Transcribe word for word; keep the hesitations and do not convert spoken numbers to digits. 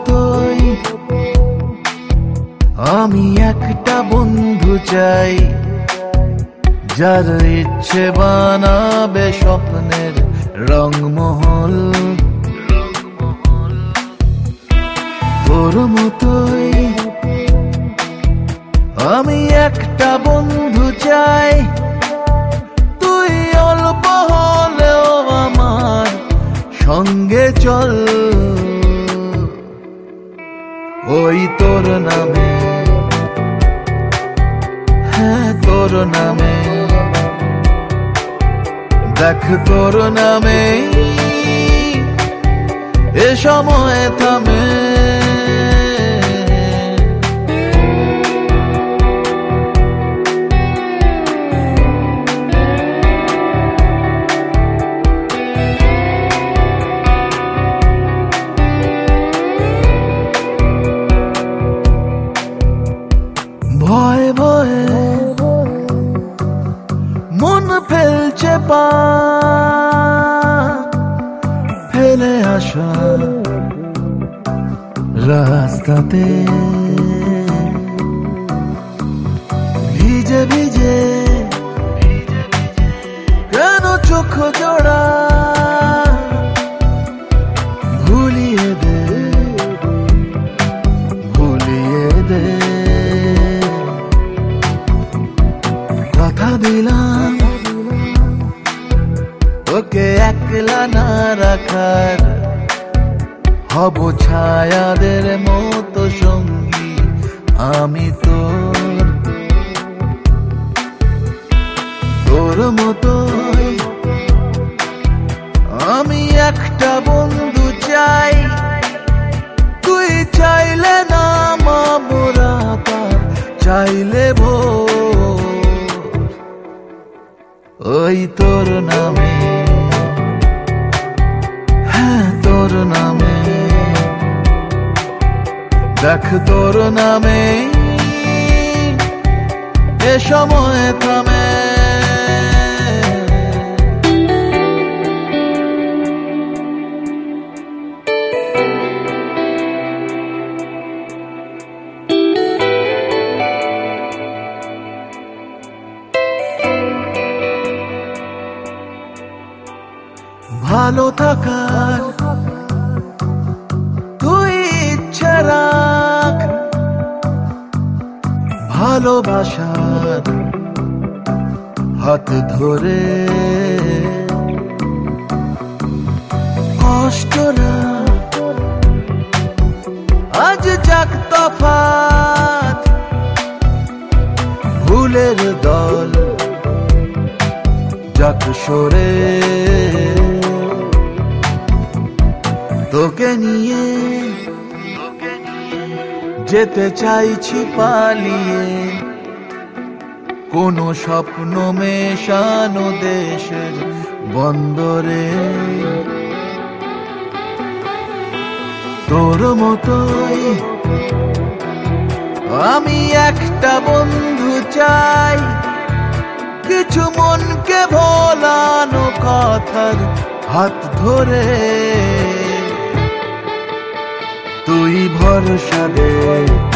মতোই আমি একটা বন্ধু চাই, যার ইচ্ছে বানাবে স্বপ্নের রংমহল। তোর মতোই আমি একটা বন্ধু চাই, তুই অল্প হলেও আমার সঙ্গে চল। ওই তোর নামে, হ্যাঁ তোর নামে, দেখ তোর নামে এ সময় থামে। ভয়ে ভয়ে মন ফেলছে পা, ফেলে আসা রাস্তাতে ভিজে ভিজে কেন চোখ জোড়া, ভুলিয়ে দে ভুলিয়ে দে। কথা দিলাম ওকে একলা না রাখার, হব ছায়াদের মতো সঙ্গী আমি তোর। তোর মতোই আমি একটা বন্ধু চাই, তুই চাইলে না মামরা তার, চাইলে ভোর। ওই তোর নামে, হ্যাঁ তোর নামে, দেখ তোর নামে এ সময় থামে। ভালো থাকার তুই ইচ্ছে রাখ, ভালোবাসার হাত ধরে কষ্টরা আজ যাক তফাৎ, ভুলের দল যাক সরে। তোকে নিয়ে যেতে চাইছি পালিয়ে, কোন স্বপ্ন মেশানো দেশের বন্দরে। তোর মতোই আমি একটা বন্ধু চাই, কিছু মনকে ভোলানো কথার হাত ধরে। তুই ভরসা দে